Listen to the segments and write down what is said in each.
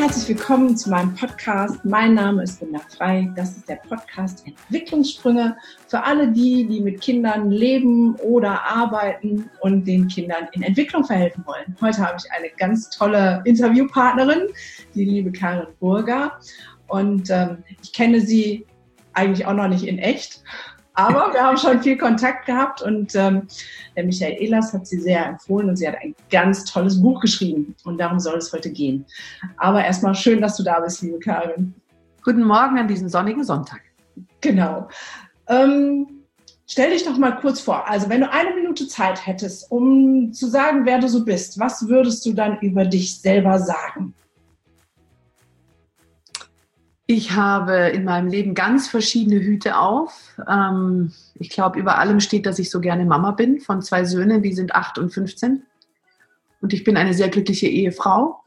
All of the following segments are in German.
herzlich willkommen zu meinem Podcast. Mein Name ist Linda Frei. Das ist der Podcast Entwicklungssprünge für alle die mit Kindern leben oder arbeiten und den Kindern in Entwicklung verhelfen wollen. Heute habe ich eine ganz tolle Interviewpartnerin, die liebe Karin Burger. Und ich kenne sie eigentlich auch noch nicht in echt, aber wir haben schon viel Kontakt gehabt und der Michael Ehlers hat sie sehr empfohlen und sie hat ein ganz tolles Buch geschrieben und darum soll es heute gehen. Aber erstmal schön, dass du da bist, liebe Karin. Guten Morgen an diesem sonnigen Sonntag. Genau. Stell dich doch mal kurz vor. Also wenn du 1 Minute Zeit hättest, um zu sagen, wer du so bist, was würdest du dann über dich selber sagen? Ich habe in meinem Leben ganz verschiedene Hüte auf. Ich glaube, über allem steht, dass ich so gerne Mama bin von 2 Söhnen, die sind 8 und 15. Und ich bin eine sehr glückliche Ehefrau.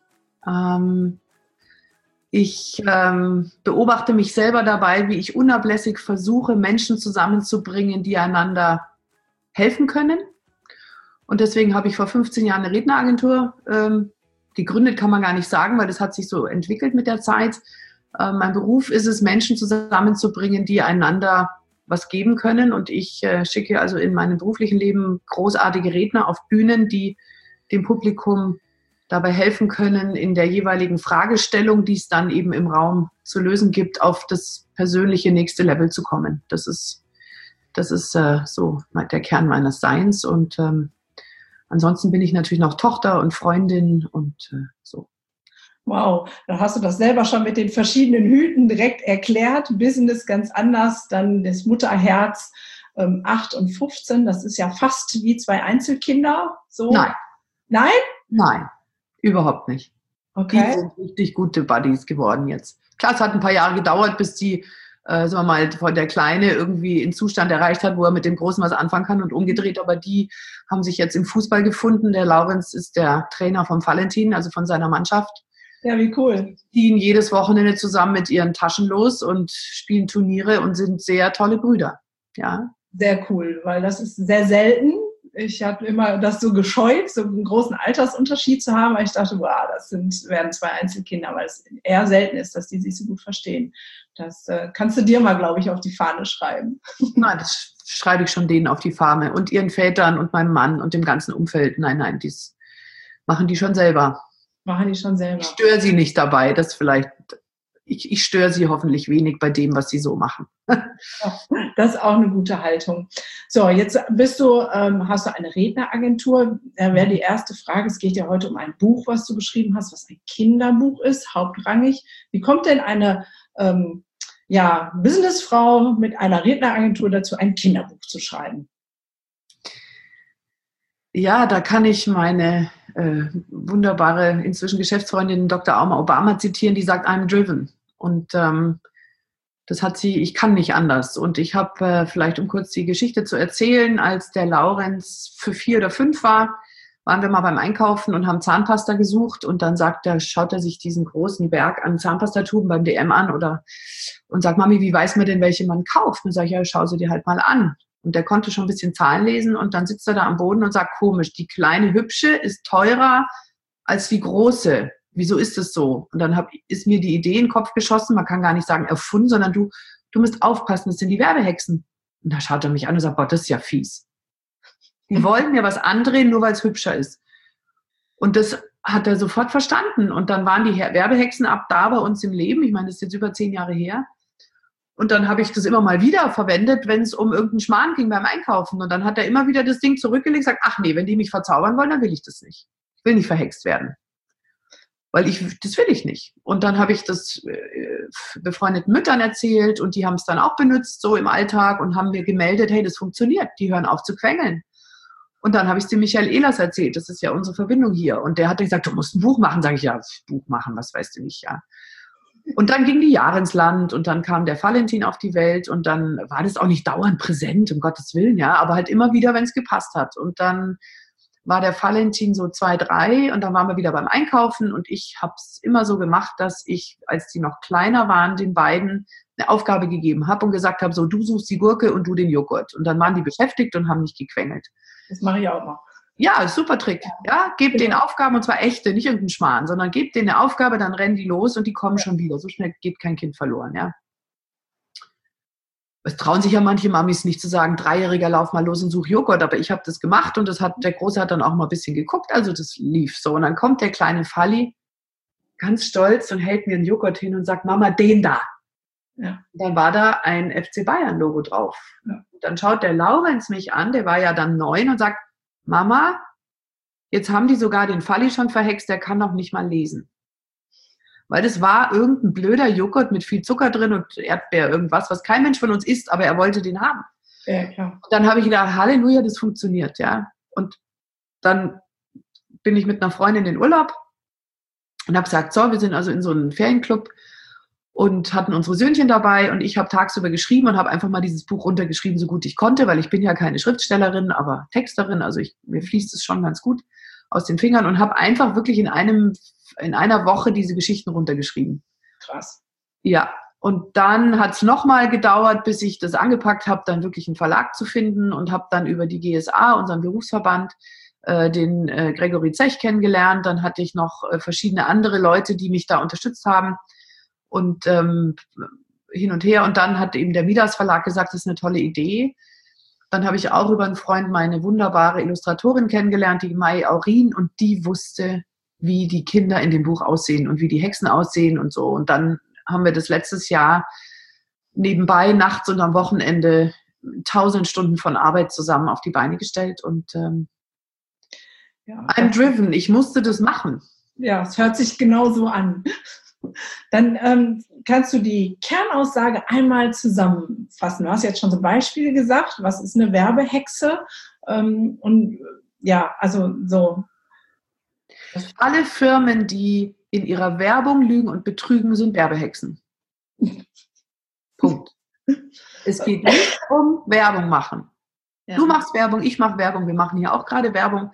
Ich beobachte mich selber dabei, wie ich unablässig versuche, Menschen zusammenzubringen, die einander helfen können. Und deswegen habe ich vor 15 Jahren eine Redneragentur gegründet, kann man gar nicht sagen, weil das hat sich so entwickelt mit der Zeit. Mein Beruf ist es, Menschen zusammenzubringen, die einander was geben können. Und ich schicke also in meinem beruflichen Leben großartige Redner auf Bühnen, die dem Publikum dabei helfen können, in der jeweiligen Fragestellung, die es dann eben im Raum zu lösen gibt, auf das persönliche nächste Level zu kommen. Das ist so der Kern meines Seins. Und ansonsten bin ich natürlich noch Tochter und Freundin und so. Wow, dann hast du das selber schon mit den verschiedenen Hüten direkt erklärt. Business ganz anders, dann das Mutterherz 8 und 15. Das ist ja fast wie 2 Einzelkinder. So. Nein. Nein? Nein, überhaupt nicht. Okay. Die sind richtig gute Buddies geworden jetzt. Klar, es hat ein paar Jahre gedauert, bis die, sagen wir mal, von der Kleine irgendwie einen Zustand erreicht hat, wo er mit dem Großen was anfangen kann und umgedreht. Aber die haben sich jetzt im Fußball gefunden. Der Laurenz ist der Trainer vom Valentin, also von seiner Mannschaft. Ja, wie cool. Die ziehen jedes Wochenende zusammen mit ihren Taschen los und spielen Turniere und sind sehr tolle Brüder. Ja. Sehr cool, weil das ist sehr selten. Ich habe immer das so gescheut, so einen großen Altersunterschied zu haben, weil ich dachte, wow, werden 2 Einzelkinder, weil es eher selten ist, dass die sich so gut verstehen. Das kannst du dir mal, glaube ich, auf die Fahne schreiben. Nein, das schreibe ich schon denen auf die Fahne und ihren Vätern und meinem Mann und dem ganzen Umfeld. Nein, das machen die schon selber. Machen die schon selber. Ich störe sie nicht dabei, ich störe sie hoffentlich wenig bei dem, was sie so machen. Das ist auch eine gute Haltung. So, jetzt hast du eine Redneragentur. Da wäre die erste Frage, es geht ja heute um ein Buch, was du geschrieben hast, was ein Kinderbuch ist, hauptrangig. Wie kommt denn eine Businessfrau mit einer Redneragentur dazu, ein Kinderbuch zu schreiben? Ja, da kann ich meine wunderbare, inzwischen Geschäftsfreundin Dr. Alma Obama zitieren, die sagt, I'm driven. Und das hat sie, ich kann nicht anders. Und ich habe, vielleicht um kurz die Geschichte zu erzählen, als der Laurenz für 4 oder 5 war, waren wir mal beim Einkaufen und haben Zahnpasta gesucht und dann schaut er sich diesen großen Berg an Zahnpastatuben beim DM an und sagt, Mami, wie weiß man denn, welche man kauft? Und dann sage ich, ja, schau sie dir halt mal an. Und der konnte schon ein bisschen Zahlen lesen und dann sitzt er da am Boden und sagt, komisch, die kleine Hübsche ist teurer als die große. Wieso ist das so? Und dann ist mir die Idee in den Kopf geschossen, man kann gar nicht sagen erfunden, sondern du musst aufpassen, das sind die Werbehexen. Und da schaut er mich an und sagt, boah, das ist ja fies. Die wollen mir was andrehen, nur weil es hübscher ist. Und das hat er sofort verstanden. Und dann waren die Werbehexen ab da bei uns im Leben. Ich meine, das ist jetzt über 10 Jahre her. Und dann habe ich das immer mal wieder verwendet, wenn es um irgendeinen Schmarrn ging beim Einkaufen. Und dann hat er immer wieder das Ding zurückgelegt und gesagt, ach nee, wenn die mich verzaubern wollen, dann will ich das nicht. Ich will nicht verhext werden. Weil das will ich nicht. Und dann habe ich das befreundeten Müttern erzählt und die haben es dann auch benutzt, so im Alltag und haben mir gemeldet, hey, das funktioniert, die hören auf zu quengeln. Und dann habe ich es dem Michael Ehlers erzählt, das ist ja unsere Verbindung hier. Und der hat gesagt, du musst ein Buch machen. Sag ich, ja, Buch machen, was weißt du nicht, ja. Und dann ging die Jahre ins Land und dann kam der Valentin auf die Welt und dann war das auch nicht dauernd präsent, um Gottes Willen, ja, aber halt immer wieder, wenn es gepasst hat. Und dann war der Valentin so 2, 3 und dann waren wir wieder beim Einkaufen und ich habe es immer so gemacht, dass ich, als die noch kleiner waren, den beiden eine Aufgabe gegeben habe und gesagt habe, so, du suchst die Gurke und du den Joghurt. Und dann waren die beschäftigt und haben nicht gequengelt. Das mache ich auch mal. Ja, super Trick. Ja, gebt denen Aufgaben, und zwar echte, nicht irgendeinen Schmarrn, sondern gebt denen eine Aufgabe, dann rennen die los und die kommen schon wieder. So schnell geht kein Kind verloren, ja. Es trauen sich ja manche Mamis nicht zu sagen, 3-Jähriger, lauf mal los und such Joghurt, aber ich habe das gemacht und der Große hat dann auch mal ein bisschen geguckt, also das lief so. Und dann kommt der kleine Falli ganz stolz und hält mir einen Joghurt hin und sagt, Mama, den da. Ja. Dann war da ein FC Bayern-Logo drauf. Ja. Dann schaut der Laurenz mich an, der war ja dann 9 und sagt, Mama, jetzt haben die sogar den Falli schon verhext, der kann noch nicht mal lesen. Weil das war irgendein blöder Joghurt mit viel Zucker drin und Erdbeer, irgendwas, was kein Mensch von uns isst, aber er wollte den haben. Ja, klar. Und dann habe ich gedacht, Halleluja, das funktioniert, ja. Und dann bin ich mit einer Freundin in den Urlaub und habe gesagt, so, wir sind also in so einem Ferienclub und hatten unsere Söhnchen dabei und ich habe tagsüber geschrieben und habe einfach mal dieses Buch runtergeschrieben, so gut ich konnte, weil ich bin ja keine Schriftstellerin, aber Texterin, also mir fließt es schon ganz gut aus den Fingern und habe einfach wirklich in einer Woche diese Geschichten runtergeschrieben. Krass. Ja, und dann hat es nochmal gedauert, bis ich das angepackt habe, dann wirklich einen Verlag zu finden und habe dann über die GSA, unseren Berufsverband, den Gregory Zech kennengelernt. Dann hatte ich noch verschiedene andere Leute, die mich da unterstützt haben und hin und her. Und dann hat eben der Midas Verlag gesagt, das ist eine tolle Idee. Dann habe ich auch über einen Freund meine wunderbare Illustratorin kennengelernt, die Mai Aurin, und die wusste, wie die Kinder in dem Buch aussehen und wie die Hexen aussehen und so. Und dann haben wir das letztes Jahr nebenbei, nachts und am Wochenende 1000 Stunden von Arbeit zusammen auf die Beine gestellt. Und I'm driven. Ich musste das machen. Ja, es hört sich genau so an. Dann kannst du die Kernaussage einmal zusammenfassen. Du hast jetzt schon so Beispiele gesagt. Was ist eine Werbehexe? Und ja, also so. Alle Firmen, die in ihrer Werbung lügen und betrügen, sind Werbehexen. Punkt. Es geht nicht um Werbung machen. Ja. Du machst Werbung, ich mache Werbung, wir machen hier auch gerade Werbung.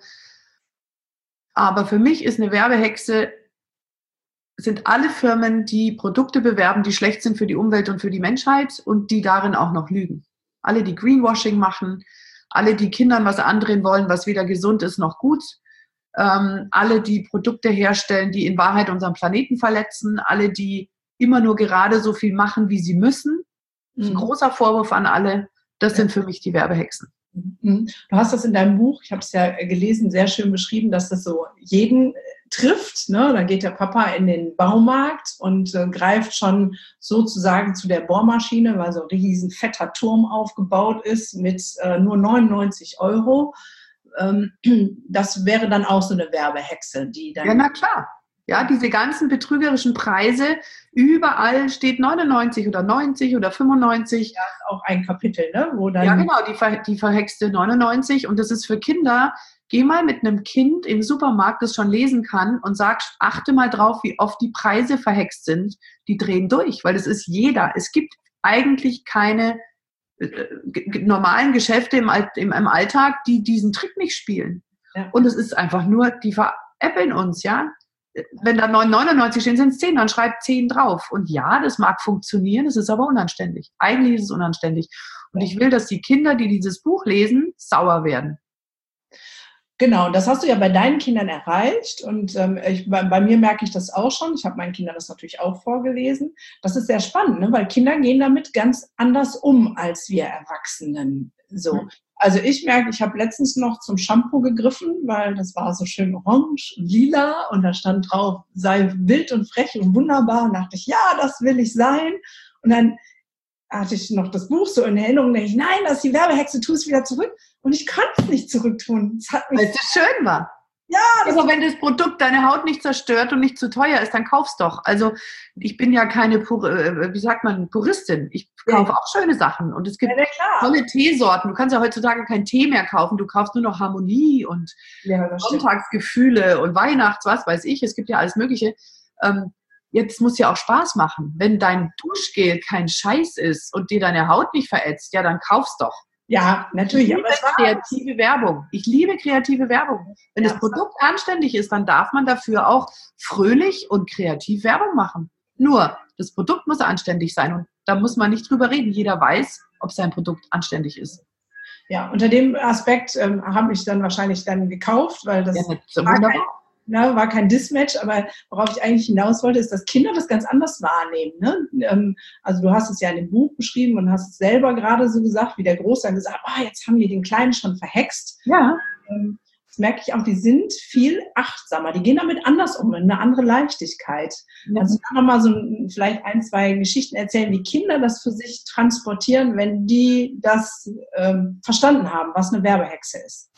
Aber für mich ist eine Werbehexe, sind alle Firmen, die Produkte bewerben, die schlecht sind für die Umwelt und für die Menschheit und die darin auch noch lügen. Alle, die Greenwashing machen, alle, die Kindern was andrehen wollen, was weder gesund ist noch gut, alle, die Produkte herstellen, die in Wahrheit unseren Planeten verletzen, alle, die immer nur gerade so viel machen, wie sie müssen. Das ist ein großer Vorwurf an alle. Das sind für mich die Werbehexen. Du hast das in deinem Buch, ich habe es ja gelesen, sehr schön beschrieben, dass das so jeden trifft. Ne? Da geht der Papa in den Baumarkt und greift schon sozusagen zu der Bohrmaschine, weil so ein riesen fetter Turm aufgebaut ist mit nur 99 €. Das wäre dann auch so eine Werbehexe, die dann... Ja, na klar. Ja, diese ganzen betrügerischen Preise, überall steht 99 oder 90 oder 95. Ja, auch ein Kapitel, ne? Wo dann ja, genau, die verhexte 99. Und das ist für Kinder. Geh mal mit einem Kind im Supermarkt, das schon lesen kann, und sag, achte mal drauf, wie oft die Preise verhext sind. Die drehen durch, weil das ist jeder. Es gibt eigentlich keine normalen Geschäfte im Alltag, die diesen Trick nicht spielen. Ja. Und es ist einfach nur, die veräppeln uns, ja. Wenn da 9,99 stehen, sind es 10, dann schreibt 10 drauf. Und ja, das mag funktionieren, es ist aber unanständig. Eigentlich ist es unanständig. Und ich will, dass die Kinder, die dieses Buch lesen, sauer werden. Genau, das hast du ja bei deinen Kindern erreicht und bei mir merke ich das auch schon. Ich habe meinen Kindern das natürlich auch vorgelesen. Das ist sehr spannend, ne? Weil Kinder gehen damit ganz anders um als wir Erwachsenen. So. Also ich merke, ich habe letztens noch zum Shampoo gegriffen, weil das war so schön orange und lila und da stand drauf, sei wild und frech und wunderbar. Und dachte ich, ja, das will ich sein. Und dann hatte ich noch das Buch so in Erinnerung, denke ich, nein, das ist die Werbehexe, tu es wieder zurück. Und ich konnte es nicht zurücktun. Weil es so schön war. Ja. Aber wenn das Produkt deine Haut nicht zerstört und nicht zu teuer ist, dann kauf's doch. Also ich bin ja keine Puristin. Ich kaufe auch schöne Sachen. Und es gibt tolle Teesorten. Du kannst ja heutzutage keinen Tee mehr kaufen. Du kaufst nur noch Harmonie und Sonntagsgefühle und Weihnachts, was weiß ich. Es gibt ja alles Mögliche. Jetzt muss ja auch Spaß machen. Wenn dein Duschgel kein Scheiß ist und dir deine Haut nicht verätzt, ja, dann kauf's doch. Ja, natürlich. Aber kreative Werbung. Ich liebe kreative Werbung. Wenn das Produkt anständig ist, dann darf man dafür auch fröhlich und kreativ Werbung machen. Nur, das Produkt muss anständig sein und da muss man nicht drüber reden. Jeder weiß, ob sein Produkt anständig ist. Ja, unter dem Aspekt habe ich dann wahrscheinlich dann gekauft, weil das so wunderbar. War kein Dismatch, aber worauf ich eigentlich hinaus wollte, ist, dass Kinder das ganz anders wahrnehmen. Ne? Also du hast es ja in dem Buch beschrieben und hast es selber gerade so gesagt, wie der Große dann gesagt hat, jetzt haben die den Kleinen schon verhext. Ja. Das merke ich auch, die sind viel achtsamer, die gehen damit anders um, in eine andere Leichtigkeit. Ja. Also ich kann nochmal so vielleicht 1, 2 Geschichten erzählen, wie Kinder das für sich transportieren, wenn die das verstanden haben, was eine Werbehexe ist.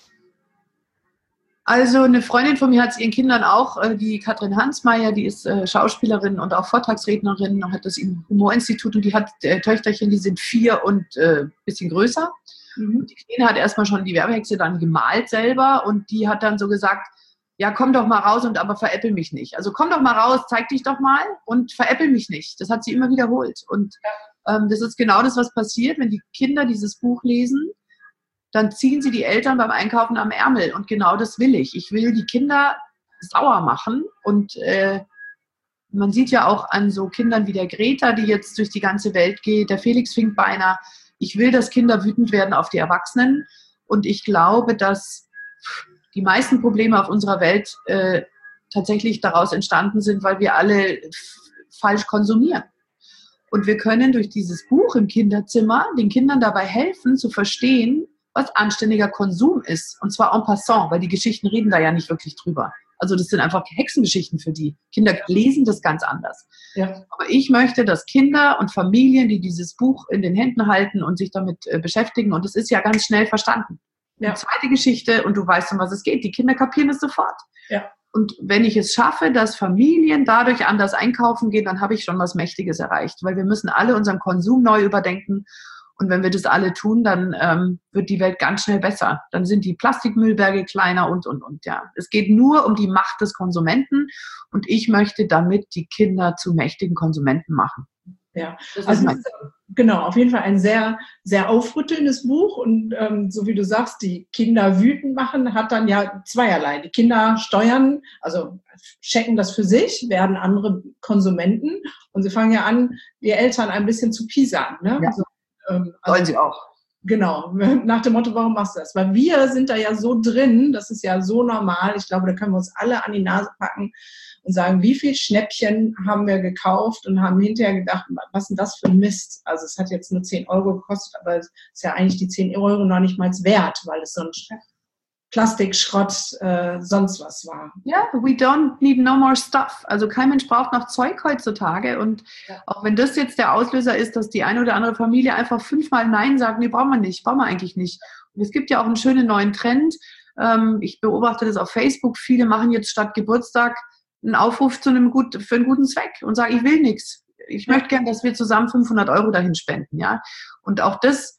Also eine Freundin von mir hat es ihren Kindern auch, die Katrin Hansmeier, die ist Schauspielerin und auch Vortragsrednerin, hat das im Humorinstitut und die hat Töchterchen, die sind 4 und ein bisschen größer. Und die Kleine hat erstmal schon die Werbehexe dann gemalt selber und die hat dann so gesagt, ja, komm doch mal raus und aber veräppel mich nicht. Also komm doch mal raus, zeig dich doch mal und veräppel mich nicht. Das hat sie immer wiederholt. Und das ist genau das, was passiert, wenn die Kinder dieses Buch lesen. Dann ziehen sie die Eltern beim Einkaufen am Ärmel. Und genau das will ich. Ich will die Kinder sauer machen. Und man sieht ja auch an so Kindern wie der Greta, die jetzt durch die ganze Welt geht, der Felix Finkbeiner. Ich will, dass Kinder wütend werden auf die Erwachsenen. Und ich glaube, dass die meisten Probleme auf unserer Welt tatsächlich daraus entstanden sind, weil wir alle falsch konsumieren. Und wir können durch dieses Buch im Kinderzimmer den Kindern dabei helfen, zu verstehen, was anständiger Konsum ist. Und zwar en passant, weil die Geschichten reden da ja nicht wirklich drüber. Also das sind einfach Hexengeschichten für die. Kinder lesen das ganz anders. Ja. Aber ich möchte, dass Kinder und Familien, die dieses Buch in den Händen halten und sich damit beschäftigen, und es ist ja ganz schnell verstanden. Ja. Die zweite Geschichte, und du weißt, um was es geht, die Kinder kapieren es sofort. Ja. Und wenn ich es schaffe, dass Familien dadurch anders einkaufen gehen, dann habe ich schon was Mächtiges erreicht. Weil wir müssen alle unseren Konsum neu überdenken. Und wenn wir das alle tun, dann wird die Welt ganz schnell besser. Dann sind die Plastikmüllberge kleiner und. Ja. Es geht nur um die Macht des Konsumenten. Und ich möchte damit die Kinder zu mächtigen Konsumenten machen. Ja, also genau, auf jeden Fall ein sehr, sehr aufrüttelndes Buch. Und so wie du sagst, die Kinder wütend machen, hat dann ja zweierlei. Die Kinder steuern, also checken das für sich, werden andere Konsumenten. Und sie fangen ja an, die Eltern ein bisschen zu piesern. Ne? Ja. Sollen sie auch. Genau, nach dem Motto, warum machst du das? Weil wir sind da ja so drin, das ist ja so normal. Ich glaube, da können wir uns alle an die Nase packen und sagen, wie viel Schnäppchen haben wir gekauft und haben hinterher gedacht, was ist denn das für ein Mist? Also es hat jetzt nur 10 Euro gekostet, aber es ist ja eigentlich die 10 Euro noch nicht mal wert, weil es so ein Plastikschrott sonst was war. Ja, we don't need no more stuff. Also kein Mensch braucht noch Zeug heutzutage. Und auch wenn das jetzt der Auslöser ist, dass die eine oder andere Familie einfach 5-mal Nein sagt, nee, brauchen wir eigentlich nicht. Und es gibt ja auch einen schönen neuen Trend. Ich beobachte das auf Facebook. Viele machen jetzt statt Geburtstag einen Aufruf für einen guten Zweck und sagen, ich will nichts. Ich möchte gern, dass wir zusammen 500 Euro dahin spenden. Ja? Und auch das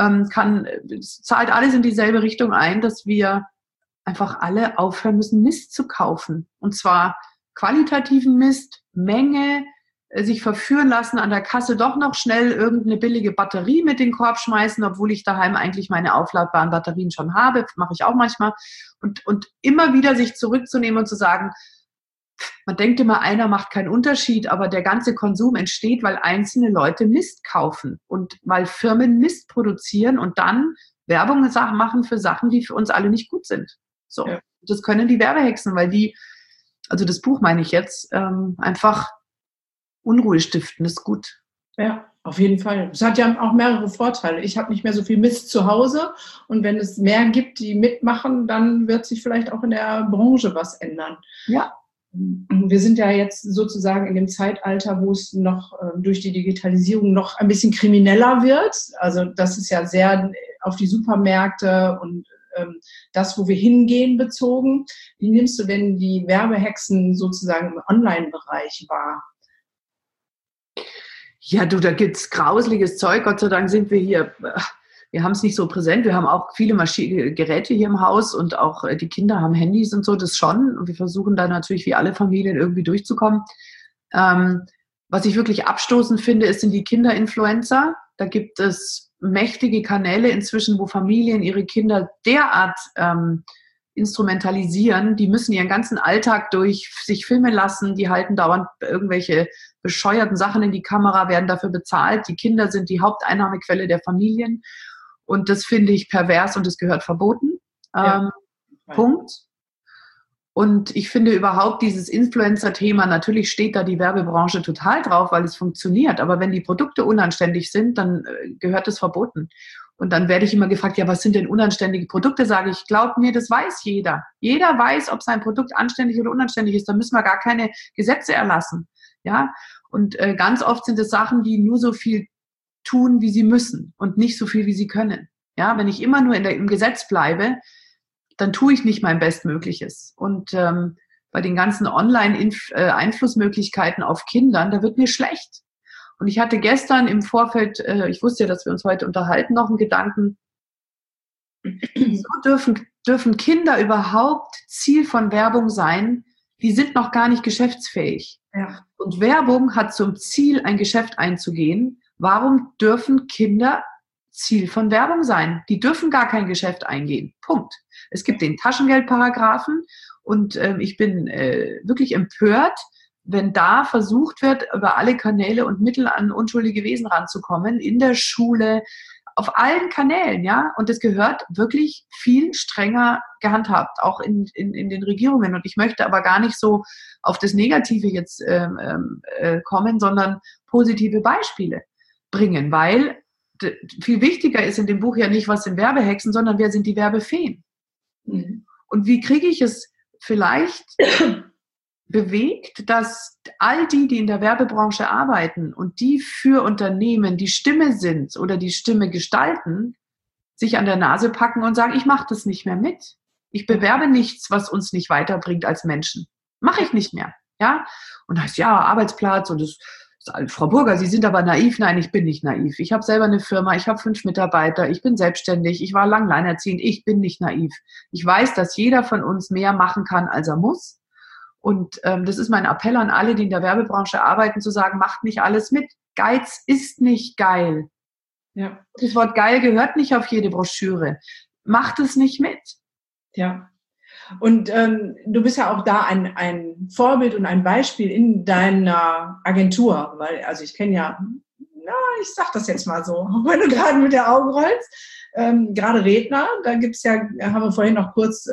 zahlt alles in dieselbe Richtung ein, dass wir einfach alle aufhören müssen, Mist zu kaufen. Und zwar qualitativen Mist, Menge, sich verführen lassen, an der Kasse doch noch schnell irgendeine billige Batterie mit in den Korb schmeißen, obwohl ich daheim eigentlich meine aufladbaren Batterien schon habe, mache ich auch manchmal. Und immer wieder sich zurückzunehmen und zu sagen, man denkt immer, einer macht keinen Unterschied, aber der ganze Konsum entsteht, weil einzelne Leute Mist kaufen und weil Firmen Mist produzieren und dann Werbung machen für Sachen, die für uns alle nicht gut sind. So, ja. Das können die Werbehexen, weil die, also das Buch meine ich jetzt, einfach Unruhe stiften, ist gut. Ja, auf jeden Fall. Es hat ja auch mehrere Vorteile. Ich habe nicht mehr so viel Mist zu Hause und wenn es mehr gibt, die mitmachen, dann wird sich vielleicht auch in der Branche was ändern. Ja. Wir sind ja jetzt sozusagen in dem Zeitalter, wo es noch durch die Digitalisierung noch ein bisschen krimineller wird. Also das ist ja sehr auf die Supermärkte und das, wo wir hingehen, bezogen. Wie nimmst du denn die Werbehexen sozusagen im Online-Bereich wahr? Ja, du, da gibt's grauseliges Zeug. Gott sei Dank sind wir hier, wir haben es nicht so präsent. Wir haben auch viele Geräte hier im Haus und auch die Kinder haben Handys und so, das schon. Und wir versuchen da natürlich wie alle Familien irgendwie durchzukommen. Was ich wirklich abstoßend finde, sind die Kinderinfluencer. Da gibt es mächtige Kanäle inzwischen, wo Familien ihre Kinder derart instrumentalisieren. Die müssen ihren ganzen Alltag durch sich filmen lassen. Die halten dauernd irgendwelche bescheuerten Sachen in die Kamera, werden dafür bezahlt. Die Kinder sind die Haupteinnahmequelle der Familien. Und das finde ich pervers und das gehört verboten. Ja. Punkt. Und ich finde überhaupt dieses Influencer-Thema, natürlich steht da die Werbebranche total drauf, weil es funktioniert. Aber wenn die Produkte unanständig sind, dann gehört es verboten. Und dann werde ich immer gefragt, ja, was sind denn unanständige Produkte? Sage ich, glaub mir, das weiß jeder. Jeder weiß, ob sein Produkt anständig oder unanständig ist. Da müssen wir gar keine Gesetze erlassen. Ja. Und ganz oft sind es Sachen, die nur so viel tun, wie sie müssen und nicht so viel, wie sie können. Ja, wenn ich immer nur im Gesetz bleibe, dann tue ich nicht mein Bestmögliches. Und bei den ganzen Online-Einflussmöglichkeiten auf Kindern, da wird mir schlecht. Und ich hatte gestern im Vorfeld, ich wusste ja, dass wir uns heute unterhalten, noch einen Gedanken, so dürfen Kinder überhaupt Ziel von Werbung sein, die sind noch gar nicht geschäftsfähig. Ja. Und Werbung hat zum Ziel, ein Geschäft einzugehen. Warum dürfen Kinder Ziel von Werbung sein? Die dürfen gar kein Geschäft eingehen. Punkt. Es gibt den Taschengeldparagraphen und ich bin wirklich empört, wenn da versucht wird, über alle Kanäle und Mittel an unschuldige Wesen ranzukommen, in der Schule, auf allen Kanälen, ja. Und das gehört wirklich viel strenger gehandhabt, auch in den Regierungen. Und ich möchte aber gar nicht so auf das Negative jetzt kommen, sondern positive Beispiele bringen, weil viel wichtiger ist in dem Buch ja nicht, was sind Werbehexen, sondern wer sind die Werbefeen. Mhm. Und wie kriege ich es vielleicht bewegt, dass all die in der Werbebranche arbeiten und die für Unternehmen die Stimme sind oder die Stimme gestalten, sich an der Nase packen und sagen, ich mache das nicht mehr mit. Ich bewerbe nichts, was uns nicht weiterbringt als Menschen. Mache ich nicht mehr. Ja? Und heißt, ja, Arbeitsplatz und das, Frau Burger, Sie sind aber naiv. Nein, ich bin nicht naiv. Ich habe selber eine Firma, ich habe 5 Mitarbeiter, ich bin selbstständig, ich war lang alleinerziehend, ich bin nicht naiv. Ich weiß, dass jeder von uns mehr machen kann, als er muss. Und das ist mein Appell an alle, die in der Werbebranche arbeiten, zu sagen, macht nicht alles mit. Geiz ist nicht geil. Ja. Das Wort geil gehört nicht auf jede Broschüre. Macht es nicht mit. Ja. Und du bist ja auch da ein Vorbild und ein Beispiel in deiner Agentur, weil, also ich kenne ja, ich sag das jetzt mal so, wenn du gerade mit der Augen rollst, gerade Redner, da gibt's ja, haben wir vorhin noch kurz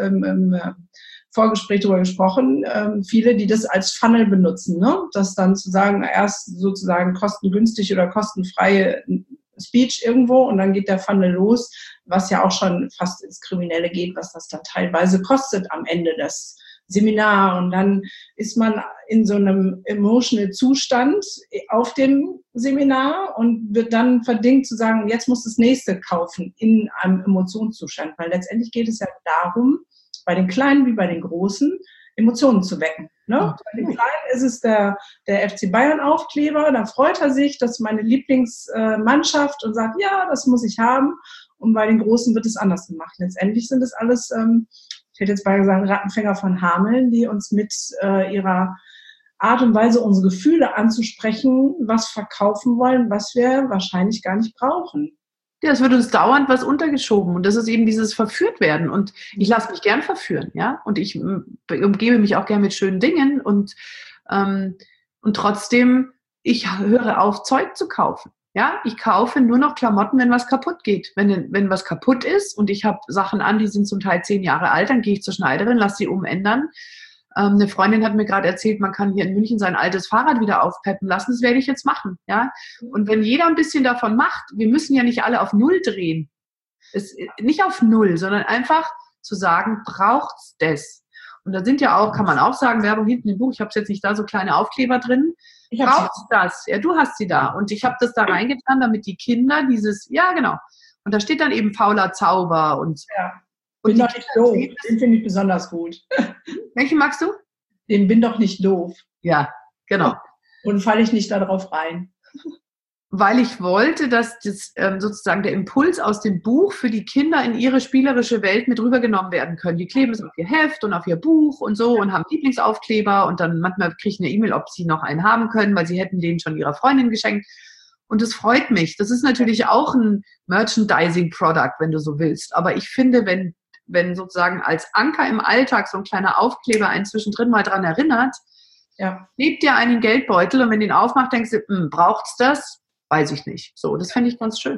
Vorgespräch darüber gesprochen, viele, die das als Funnel benutzen, ne? Das dann zu sagen, erst sozusagen kostengünstig oder kostenfreie Speech irgendwo und dann geht der Funnel los, was ja auch schon fast ins Kriminelle geht, was das dann teilweise kostet am Ende des Seminars. Und dann ist man in so einem emotional Zustand auf dem Seminar und wird dann verdingt zu sagen, jetzt muss das nächste kaufen in einem Emotionszustand, weil letztendlich geht es ja darum, bei den Kleinen wie bei den Großen, Emotionen zu wecken. Ne? Bei den Kleinen ist es der FC Bayern Aufkleber, da freut er sich, das ist meine Lieblingsmannschaft und sagt, ja, das muss ich haben. Und bei den Großen wird es anders gemacht. Letztendlich sind es alles, ich hätte jetzt mal gesagt, Rattenfänger von Hameln, die uns mit ihrer Art und Weise, unsere Gefühle anzusprechen, was verkaufen wollen, was wir wahrscheinlich gar nicht brauchen. Ja, es wird uns dauernd was untergeschoben und das ist eben dieses Verführt-Werden und ich lasse mich gern verführen, ja, und ich umgebe mich auch gern mit schönen Dingen und trotzdem, ich höre auf, Zeug zu kaufen, ja, ich kaufe nur noch Klamotten, wenn was kaputt geht, wenn was kaputt ist und ich habe Sachen an, die sind zum Teil 10 Jahre alt, dann gehe ich zur Schneiderin, lasse sie umändern. Eine Freundin hat mir gerade erzählt, man kann hier in München sein altes Fahrrad wieder aufpeppen lassen. Das werde ich jetzt machen. Ja? Und wenn jeder ein bisschen davon macht, wir müssen ja nicht alle auf Null drehen. Nicht auf Null, sondern einfach zu sagen, braucht's das? Und da sind ja auch, kann man auch sagen, Werbung hinten im Buch, ich habe jetzt nicht da so kleine Aufkleber drin. Braucht's das? Ja, du hast sie da. Und ich habe das da reingetan, damit die Kinder ja genau. Und da steht dann eben fauler Zauber und ja. Bin doch nicht doof. Den finde ich besonders gut. Welchen magst du? Den bin doch nicht doof. Ja, genau. Und falle ich nicht darauf rein. Weil ich wollte, dass das sozusagen der Impuls aus dem Buch für die Kinder in ihre spielerische Welt mit rübergenommen werden können. Die kleben es auf ihr Heft und auf ihr Buch und so und haben Lieblingsaufkleber und dann manchmal kriege ich eine E-Mail, ob sie noch einen haben können, weil sie hätten den schon ihrer Freundin geschenkt. Und das freut mich. Das ist natürlich auch ein Merchandising-Product, wenn du so willst. Aber ich finde, wenn sozusagen als Anker im Alltag so ein kleiner Aufkleber einen zwischendrin mal dran erinnert, ja, lebt dir einen Geldbeutel und wenn du ihn aufmacht, denkst du, braucht's das? Weiß ich nicht. So, das fände ich ganz schön.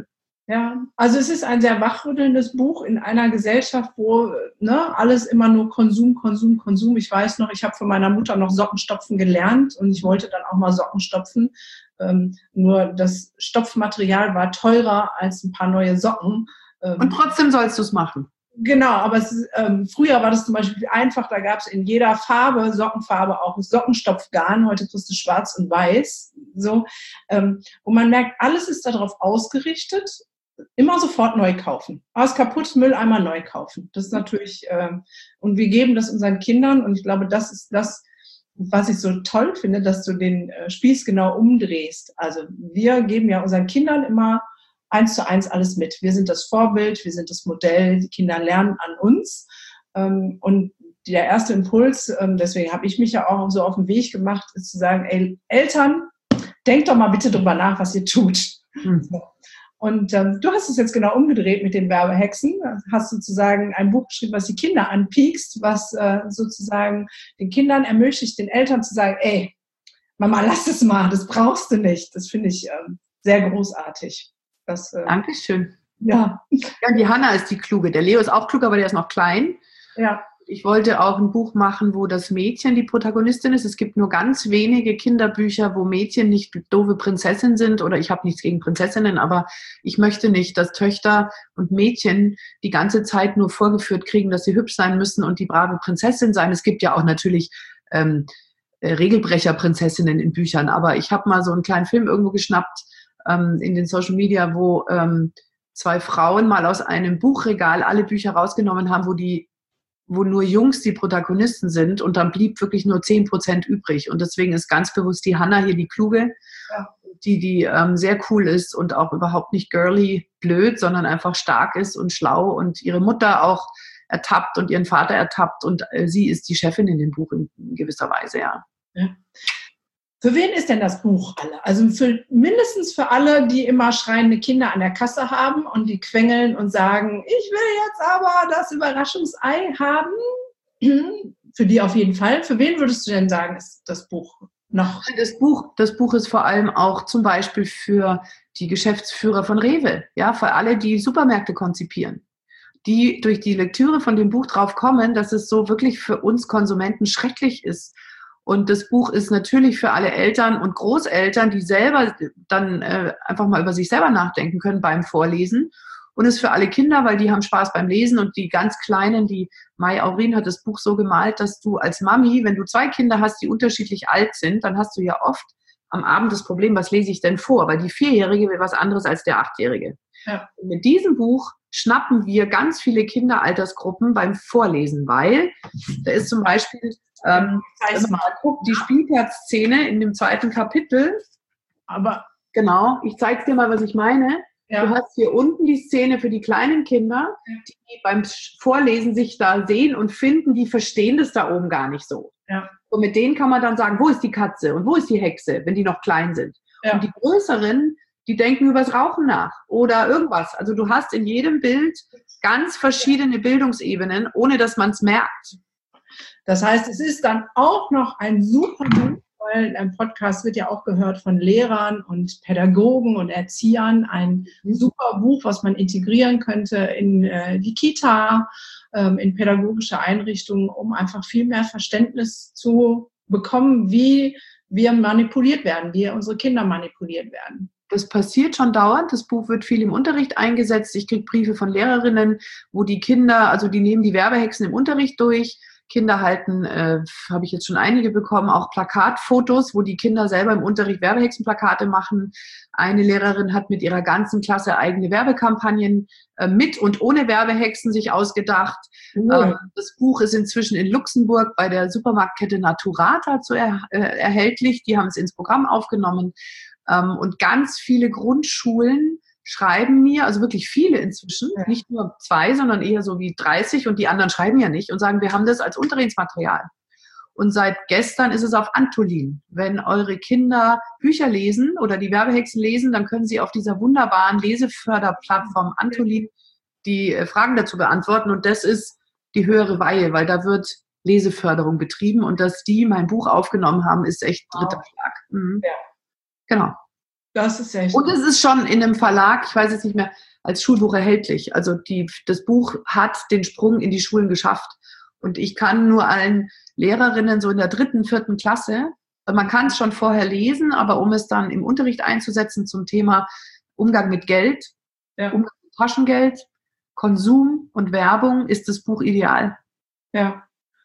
Ja, also es ist ein sehr wachrüttelndes Buch in einer Gesellschaft, wo alles immer nur Konsum, Konsum, Konsum. Ich weiß noch, ich habe von meiner Mutter noch Sockenstopfen gelernt und ich wollte dann auch mal Socken stopfen. Nur das Stopfmaterial war teurer als ein paar neue Socken. Und trotzdem sollst du es machen. Genau, aber früher war das zum Beispiel einfach, da gab es in jeder Farbe, Sockenfarbe, auch Sockenstopfgarn, heute kriegst du schwarz und weiß. So. Und man merkt, alles ist darauf ausgerichtet, immer sofort neu kaufen. Alles kaputt, Mülleimer neu kaufen. Das ist natürlich, und wir geben das unseren Kindern und ich glaube, das ist das, was ich so toll finde, dass du den Spieß genau umdrehst. Also wir geben ja unseren Kindern immer 1:1 alles mit. Wir sind das Vorbild, wir sind das Modell, die Kinder lernen an uns. Und der erste Impuls, deswegen habe ich mich ja auch so auf den Weg gemacht, ist zu sagen, ey, Eltern, denkt doch mal bitte drüber nach, was ihr tut. So. Und du hast es jetzt genau umgedreht mit den Werbehexen. Hast sozusagen ein Buch geschrieben, was die Kinder anpiekst, was sozusagen den Kindern ermöglicht, den Eltern zu sagen, ey, Mama, lass es mal, das brauchst du nicht. Das finde ich sehr großartig. Dankeschön. Ja. Ja, die Hanna ist die Kluge. Der Leo ist auch klug, aber der ist noch klein. Ja. Ich wollte auch ein Buch machen, wo das Mädchen die Protagonistin ist. Es gibt nur ganz wenige Kinderbücher, wo Mädchen nicht doofe Prinzessinnen sind. Oder ich habe nichts gegen Prinzessinnen, aber ich möchte nicht, dass Töchter und Mädchen die ganze Zeit nur vorgeführt kriegen, dass sie hübsch sein müssen und die brave Prinzessin sein. Es gibt ja auch natürlich Regelbrecher-Prinzessinnen in Büchern. Aber ich habe mal so einen kleinen Film irgendwo geschnappt in den Social Media, wo 2 Frauen mal aus einem Buchregal alle Bücher rausgenommen haben, wo nur Jungs die Protagonisten sind und dann blieb wirklich nur 10% übrig. Und deswegen ist ganz bewusst die Hanna hier die Kluge, ja, die sehr cool ist und auch überhaupt nicht girly blöd, sondern einfach stark ist und schlau und ihre Mutter auch ertappt und ihren Vater ertappt und sie ist die Chefin in dem Buch in gewisser Weise, ja. Ja. Für wen ist denn das Buch alle? Also mindestens für alle, die immer schreiende Kinder an der Kasse haben und die quengeln und sagen, ich will jetzt aber das Überraschungsei haben. Für die auf jeden Fall. Für wen würdest du denn sagen, ist das Buch noch? Das Buch ist vor allem auch zum Beispiel für die Geschäftsführer von Rewe, ja, für alle, die Supermärkte konzipieren, die durch die Lektüre von dem Buch drauf kommen, dass es so wirklich für uns Konsumenten schrecklich ist. Und das Buch ist natürlich für alle Eltern und Großeltern, die selber dann einfach mal über sich selber nachdenken können beim Vorlesen. Und ist für alle Kinder, weil die haben Spaß beim Lesen. Und die ganz Kleinen, die Mai Aurin hat das Buch so gemalt, dass du als Mami, wenn du 2 Kinder hast, die unterschiedlich alt sind, dann hast du ja oft am Abend das Problem, was lese ich denn vor? Weil die 4-Jährige will was anderes als der 8-Jährige. Ja. Und mit diesem Buch schnappen wir ganz viele Kinderaltersgruppen beim Vorlesen, weil da ist zum Beispiel, wenn man mal guckt, die Spielplatzszene in dem 2. Kapitel, aber genau, ich zeige dir mal, was ich meine. Ja. Du hast hier unten die Szene für die kleinen Kinder, die beim Vorlesen sich da sehen und finden, die verstehen das da oben gar nicht so. Ja. Und mit denen kann man dann sagen, wo ist die Katze und wo ist die Hexe, wenn die noch klein sind. Ja. Und die Größeren, die denken über das Rauchen nach oder irgendwas. Also du hast in jedem Bild ganz verschiedene Bildungsebenen, ohne dass man es merkt. Das heißt, es ist dann auch noch ein super Buch, weil ein Podcast wird ja auch gehört von Lehrern und Pädagogen und Erziehern. Ein super Buch, was man integrieren könnte in die Kita, in pädagogische Einrichtungen, um einfach viel mehr Verständnis zu bekommen, wie wir manipuliert werden, wie unsere Kinder manipuliert werden. Das passiert schon dauernd. Das Buch wird viel im Unterricht eingesetzt. Ich kriege Briefe von Lehrerinnen, wo die Kinder, also die nehmen die Werbehexen im Unterricht durch. Kinder halten, habe ich jetzt schon einige bekommen, auch Plakatfotos, wo die Kinder selber im Unterricht Werbehexenplakate machen. Eine Lehrerin hat mit ihrer ganzen Klasse eigene Werbekampagnen mit und ohne Werbehexen sich ausgedacht. Das Buch ist inzwischen in Luxemburg bei der Supermarktkette Naturata erhältlich. Die haben es ins Programm aufgenommen. Und ganz viele Grundschulen schreiben mir, also wirklich viele inzwischen, nicht nur 2, sondern eher so wie 30 und die anderen schreiben ja nicht und sagen, wir haben das als Unterrichtsmaterial. Und seit gestern ist es auf Antolin. Wenn eure Kinder Bücher lesen oder die Werbehexen lesen, dann können sie auf dieser wunderbaren Leseförderplattform Antolin die Fragen dazu beantworten und das ist die höhere Weihe, weil da wird Leseförderung betrieben und dass die mein Buch aufgenommen haben, ist echt dritter Schlag. Mhm. Ja. Genau. Das ist echt. Und es ist schon in einem Verlag, ich weiß jetzt nicht mehr, als Schulbuch erhältlich. Also das Buch hat den Sprung in die Schulen geschafft. Und ich kann nur allen Lehrerinnen so in der 3., 4. Klasse, man kann es schon vorher lesen, aber um es dann im Unterricht einzusetzen zum Thema Umgang mit Geld, Umgang mit Taschengeld, Konsum und Werbung, ist das Buch ideal. Ja.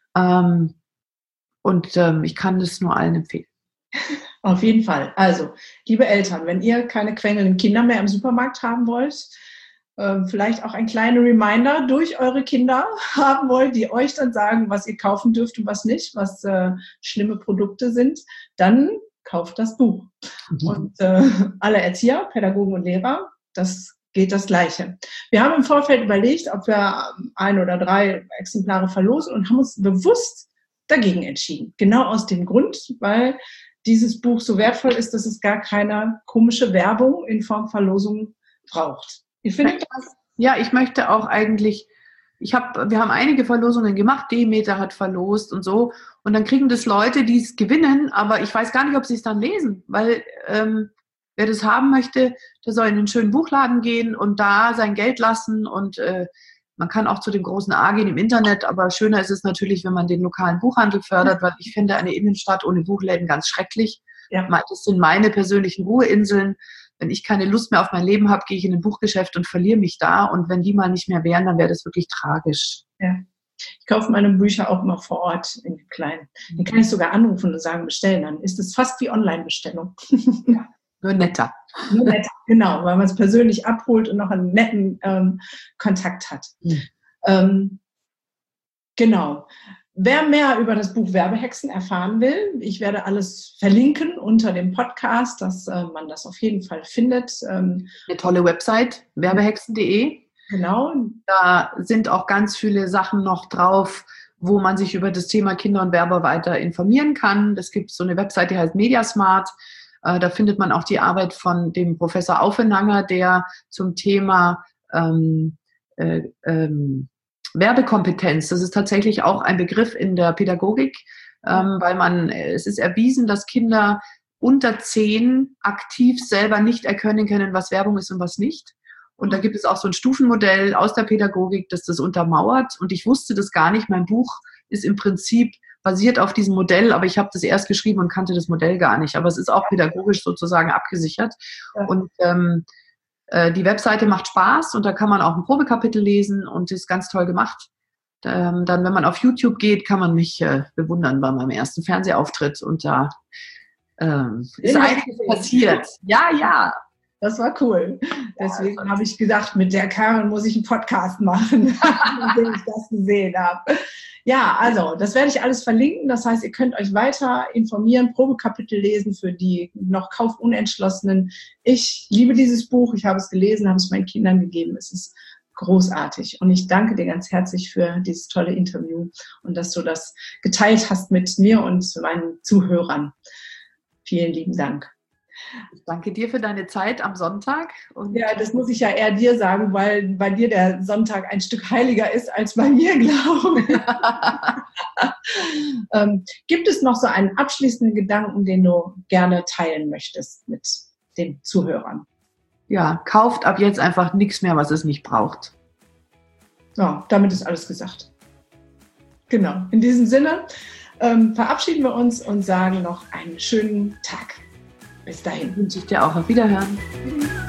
Ich kann das nur allen empfehlen. Auf jeden Fall. Also, liebe Eltern, wenn ihr keine quengelnden Kinder mehr im Supermarkt haben wollt, vielleicht auch ein kleiner Reminder durch eure Kinder haben wollt, die euch dann sagen, was ihr kaufen dürft und was nicht, was schlimme Produkte sind, dann kauft das Buch. Und alle Erzieher, Pädagogen und Lehrer, das geht das Gleiche. Wir haben im Vorfeld überlegt, ob wir 1 oder 3 Exemplare verlosen und haben uns bewusst dagegen entschieden. Genau aus dem Grund, weil dieses Buch so wertvoll ist, dass es gar keine komische Werbung in Form Verlosung braucht. Ihr findet das? Ja, ich möchte auch eigentlich, wir haben einige Verlosungen gemacht, Demeter hat verlost und so, und dann kriegen das Leute, die es gewinnen, aber ich weiß gar nicht, ob sie es dann lesen, weil wer das haben möchte, der soll in einen schönen Buchladen gehen und da sein Geld lassen und man kann auch zu dem großen A gehen im Internet, aber schöner ist es natürlich, wenn man den lokalen Buchhandel fördert, weil ich finde eine Innenstadt ohne Buchläden ganz schrecklich. Ja. Das sind meine persönlichen Ruheinseln. Wenn ich keine Lust mehr auf mein Leben habe, gehe ich in ein Buchgeschäft und verliere mich da. Und wenn die mal nicht mehr wären, dann wäre das wirklich tragisch. Ja. Ich kaufe meine Bücher auch immer vor Ort in den Kleinen. Dann kann ich sogar anrufen und sagen, bestellen. Dann ist es fast wie Online-Bestellung. Ja. Nur netter. Nur netter, genau, weil man es persönlich abholt und noch einen netten Kontakt hat. Genau. Wer mehr über das Buch Werbehexen erfahren will, ich werde alles verlinken unter dem Podcast, dass man das auf jeden Fall findet. Eine tolle Website, werbehexen.de. Genau. Da sind auch ganz viele Sachen noch drauf, wo man sich über das Thema Kinder und Werber weiter informieren kann. Es gibt so eine Website, die heißt Mediasmart. Da findet man auch die Arbeit von dem Professor Aufenanger, der zum Thema Werbekompetenz, das ist tatsächlich auch ein Begriff in der Pädagogik, weil es ist erwiesen, dass Kinder unter 10 aktiv selber nicht erkennen können, was Werbung ist und was nicht. Und da gibt es auch so ein Stufenmodell aus der Pädagogik, das das untermauert. Und ich wusste das gar nicht. Mein Buch ist im Prinzip basiert auf diesem Modell, aber ich habe das erst geschrieben und kannte das Modell gar nicht. Aber es ist auch pädagogisch sozusagen abgesichert. Ja. Und die Webseite macht Spaß und da kann man auch ein Probekapitel lesen und ist ganz toll gemacht. Dann, wenn man auf YouTube geht, kann man mich bewundern bei meinem ersten Fernsehauftritt und da ist einiges passiert. Ja. Das war cool. Deswegen habe ich gedacht, mit der Karen muss ich einen Podcast machen, nachdem ich das gesehen habe. Ja, also, das werde ich alles verlinken. Das heißt, ihr könnt euch weiter informieren, Probekapitel lesen für die noch kaufunentschlossenen. Ich liebe dieses Buch. Ich habe es gelesen, habe es meinen Kindern gegeben. Es ist großartig. Und ich danke dir ganz herzlich für dieses tolle Interview und dass du das geteilt hast mit mir und meinen Zuhörern. Vielen lieben Dank. Ich danke dir für deine Zeit am Sonntag. Und ja, das muss ich ja eher dir sagen, weil bei dir der Sonntag ein Stück heiliger ist als bei mir, glaube ich. Gibt es noch so einen abschließenden Gedanken, den du gerne teilen möchtest mit den Zuhörern? Ja, kauft ab jetzt einfach nichts mehr, was es nicht braucht. Ja, damit ist alles gesagt. Genau. In diesem Sinne verabschieden wir uns und sagen noch einen schönen Tag. Bis dahin. Wünsche ich dir auch. Auf Wiederhören.